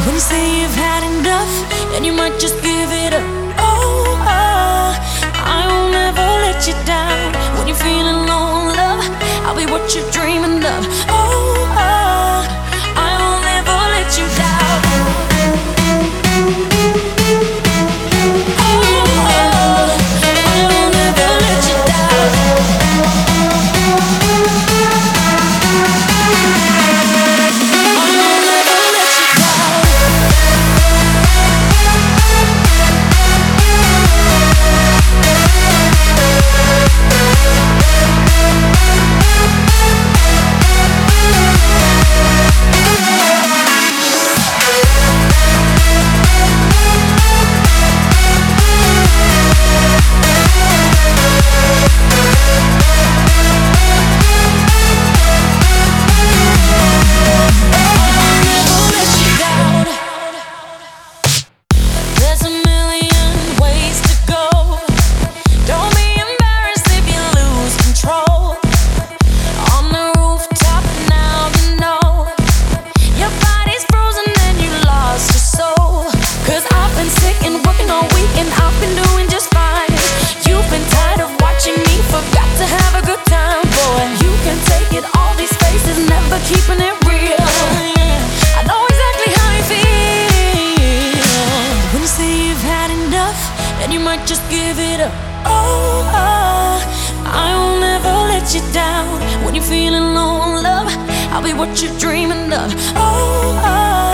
When you say you've had enough, then you might just give it up. Oh, I will never let you down. When you're feeling low on love, I'll be what you're dreaming of. Oh, I will never let you down. Keeping it real, I know exactly how you feel. When you say you've had enough, then you might just give it up. Oh, I will never let you down. When you're feeling low on love, I'll be what you're dreaming of. Oh,